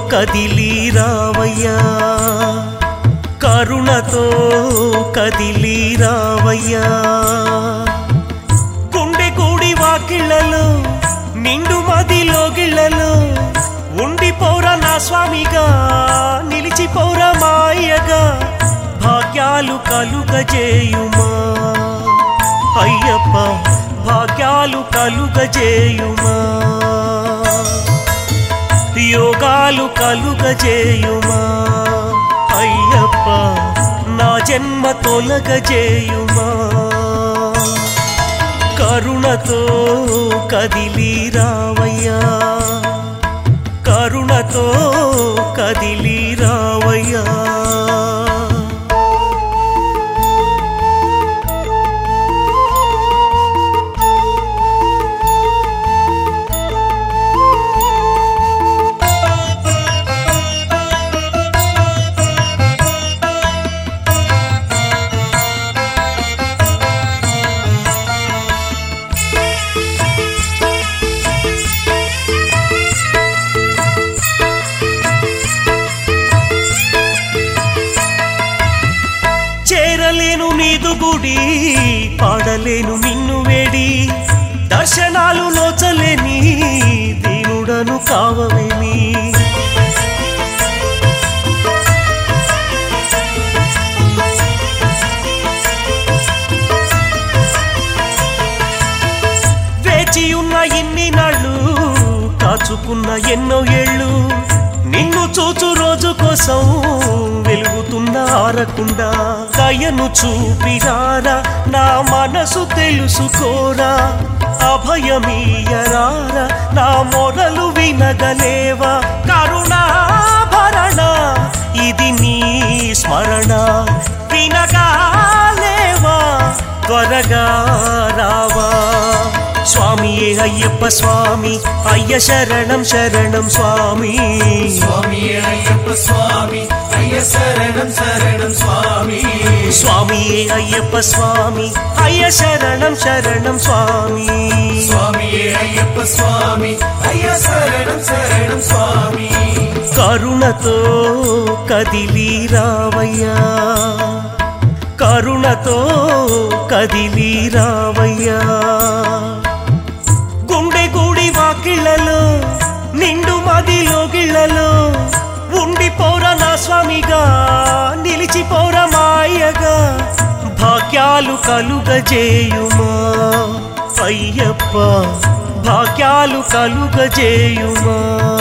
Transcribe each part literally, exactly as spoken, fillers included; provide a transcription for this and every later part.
కదిలి రావయ్యా, కరుణతో కదిలి రావయ్యా. గుండె కూడి వాకిళ్లలో నిండు మదిలో గిళ్లలో ఉండిపోరా నా స్వామిగా, నిలిచిపోరా మాయగా, భాగ్యాలు కలుగజేయుమా అయ్యప్ప, భాగ్యాలు కలుగజేయుమా, యోగాలు కలుగజేయుమా అయ్యప్ప, నా జన్మ తొలగజేయుమా. కరుణతో కదిలి రావయ్యా, కరుణతో కదిలి రావయ్యా. చేరలేను నీదు గుడి, పాడలేను నిన్ను వేడి, దర్శనాలు నోచలేని దీనుడను కావవేమి. వేచియున్న ఇన్ని నాళ్ళు, కాచుకున్న ఎన్నో ఏళ్ళు, నిన్ను చూచు రోజు కోసం వెలుగుతున్న ఆరకుండా, దయను చూపిరారా నా మనసు తెలుసుకోరా, అభయమీయరారా నా మొరలు వినగలేవా. కరుణాభరణ ఇది నీ స్మరణ, వినగాలేవా త్వరగా రావా. స్వామియే అయ్యప్ప స్వామి, అయ్య శరణం శరణం స్వామి, స్వామియే అయ్యప్ప స్వామి, అయ్య శరణం శరణం స్వామి, స్వామియే అయ్యప్ప స్వామి, అయ్య శరణం శరణం స్వామి, స్వామియే అయ్యప్ప స్వామి, అయ్య శరణం శరణం స్వామి. కరుణతో కదిలి రావయ్యా, కరుణతో కదిలి రావయ్యా. గుండె గూడి వాకిళ్లలో నిండు మదిలో గిళ్లలో ఉండిపోరా నా స్వామిగా, నిలిచిపోరా మాయగా, భాగ్యాలు కలుగజేయుమా అయ్యప్ప, భాగ్యాలు కలుగజేయుమా,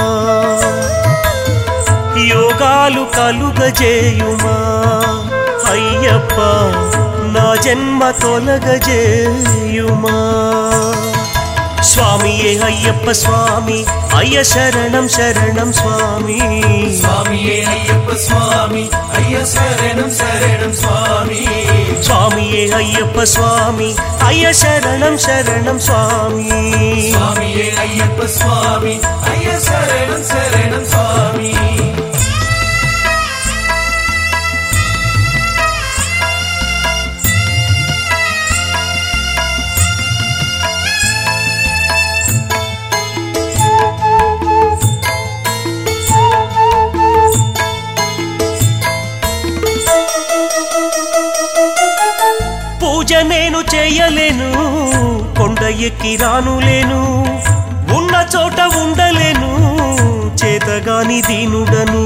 యోగాలు కలుగజేయుమా అయ్యప్ప, నా జన్మ తొలగజేయుమా. స్వామియే అయ్యప్ప స్వామి, అయ్య శరణం శరణం స్వామి, స్వామియే అయ్యప్ప స్వామి, అయ్య శరణం శరణం స్వామి, స్వామియే అయ్యప్ప స్వామి, అయ్య శరణం శరణం స్వామి, స్వామియే అయ్యప్ప స్వామి, అయ్య శరణం శరణం స్వామి. పూజ నేను చేయలేను, కొండ ఎక్కి రానులేను, ఉన్న చోట ఉండలేను, చేతగాని దీనుడను.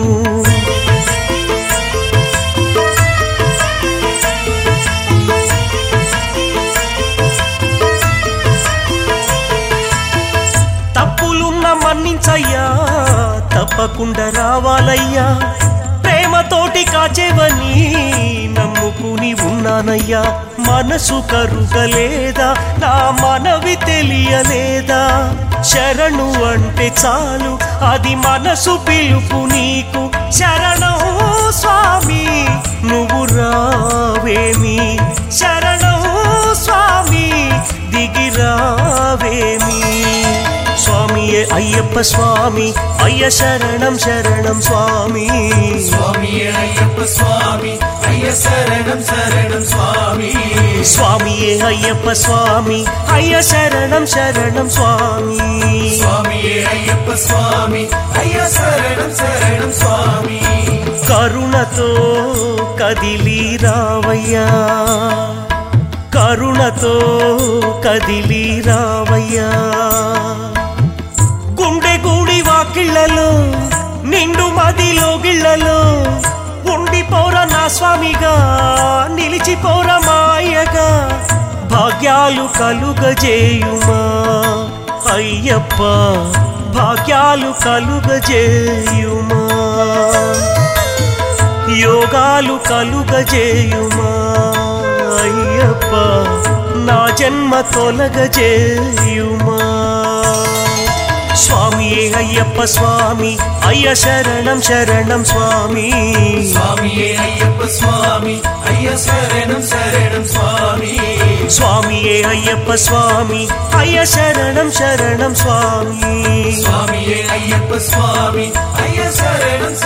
తప్పులున్న మన్నించయ్యా, తప్పకుండా రావాలయ్యా, ప్రేమతోటి కాచేవని నమ్ముకుని ఉన్నానయ్యా. మనసు కరుగలేదా, నా మనవి తెలియలేదా, శరణు అంటే చాలు అది మనసు పిలుపు నీకు. శరణం స్వామి నువ్వు రావేమి, శరణం స్వామి దిగిరావేమి. స్వామియే అయ్యప్ప స్వామి, అయ్య శరణం శరణం స్వామి, స్వామియే అయ్యప్ప స్వామి, అయ్య శరణం శరణం స్వామి, స్వామియే అయ్యప్ప స్వామి, అయ్య శరణం శరణం స్వామి, స్వామియే అయ్యప్ప స్వామి, అయ్య శరణం శరణం కరుణతో కదిలి రావయ్యా కరుణతో కదిలి రావయ్యా గుండె గూడి వాకిళ్లలో నిండు మదిలో గిళ్లలో ఉండిపోరా నా స్వామిగా నిలిచిపోరా మాయగా భాగ్యాలు కలుగజేయుమా అయ్యప్ప భాగ్యాలు కలుగజేయుమా యోగాలు కలుగజేయుమా అయ్యప్ప నా జన్మ తొలగజేయుమా స్వామియే అయ్యప్ప స్వామి అయ్య శరణం శరణం స్వామి స్వామియే అయ్యప్ప స్వామి అయ్య శరణం శరణం స్వామి స్వామియే అయ్యప్ప స్వామి అయ్య శరణం శరణం స్వామి స్వామియే అయ్యప్ప స్వామి అయ్య శరణం